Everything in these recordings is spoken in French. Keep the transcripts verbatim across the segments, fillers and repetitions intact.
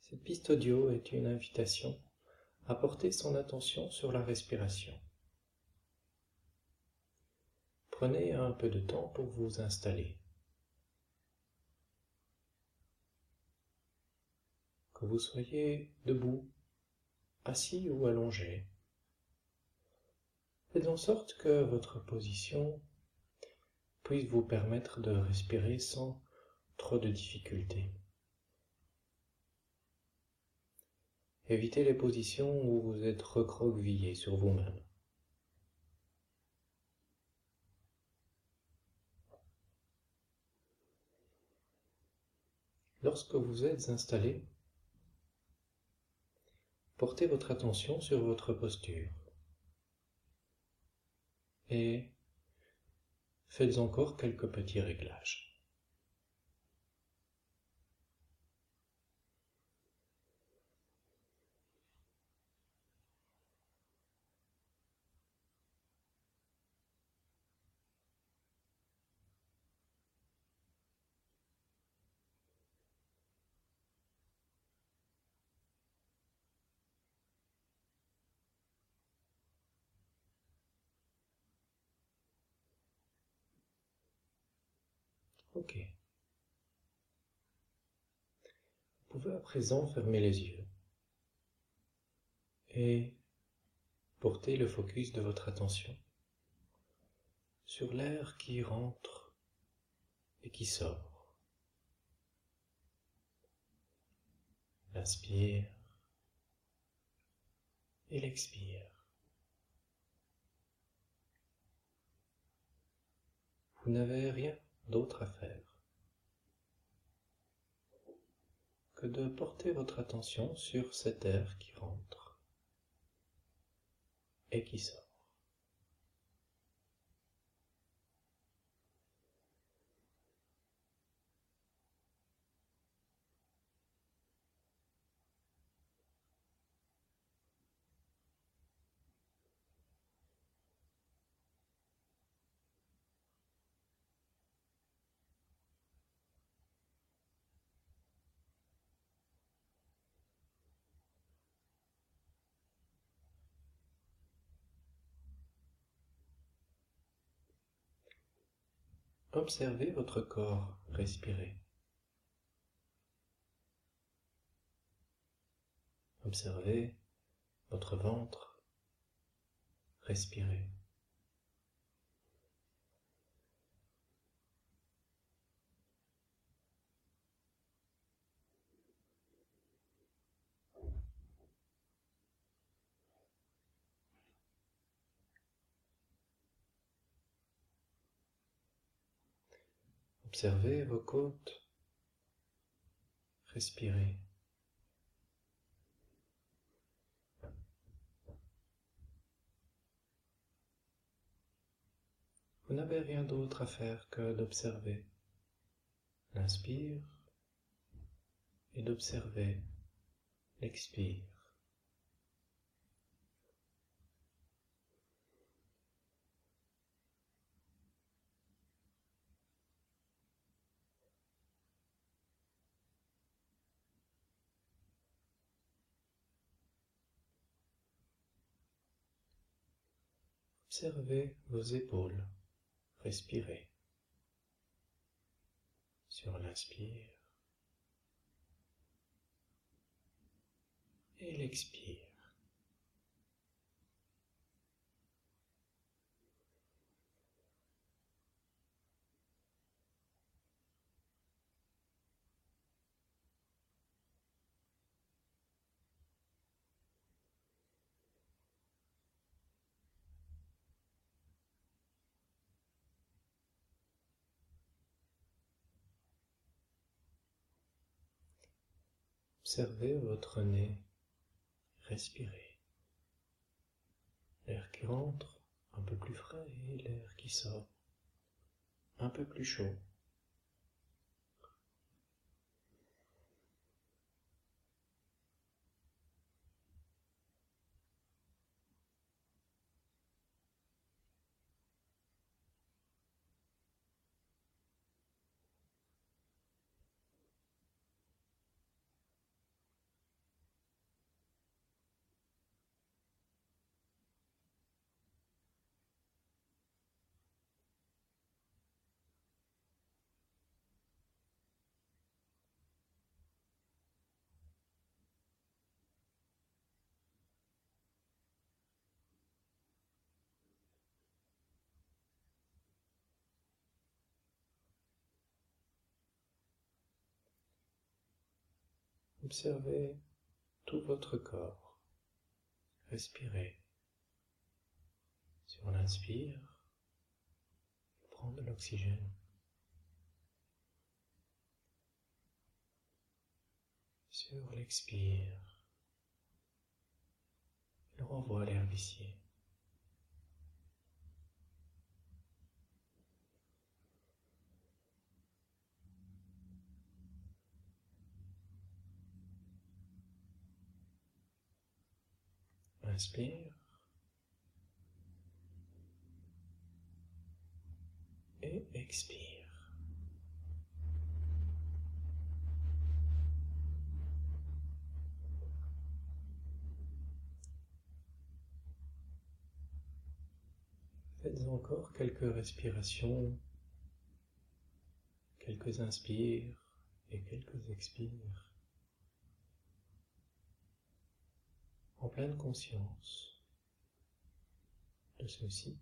Cette piste audio est une invitation à porter son attention sur la respiration. Prenez un peu de temps pour vous installer. Que vous soyez debout, assis ou allongé, faites en sorte que votre position puisse vous permettre de respirer sans trop de difficultés. Évitez les positions où vous êtes recroquevillé sur vous-même. Lorsque vous êtes installé, portez votre attention sur votre posture et faites encore quelques petits réglages. Ok. Vous pouvez à présent fermer les yeux et porter le focus de votre attention sur l'air qui rentre et qui sort. L'inspire et l'expire. Vous n'avez rien d'autre à faire que de porter votre attention sur cet air qui rentre et qui sort. Observez votre corps respirer. Observez votre ventre respirer. Observez vos côtes respirer. Vous n'avez rien d'autre à faire que d'observer l'inspire et d'observer l'expire. Observez vos épaules respirer sur l'inspire et l'expire. Observez votre nez respirer. L'air qui rentre un peu plus frais et l'air qui sort un peu plus chaud. Observez tout votre corps. Respirez. Sur l'inspire, prends de l'oxygène. Sur l'expire, il renvoie l'air vicié. Inspire et expire. Faites encore quelques respirations, quelques inspires et quelques expires, en pleine conscience de ceci.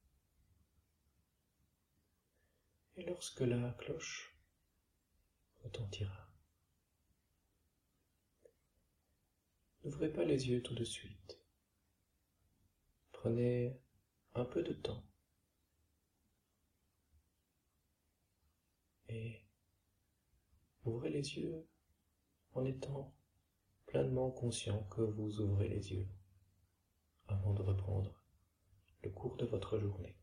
Et lorsque la cloche retentira, n'ouvrez pas les yeux tout de suite. Prenez un peu de temps et ouvrez les yeux en étant pleinement conscient que vous ouvrez les yeux avant de reprendre le cours de votre journée.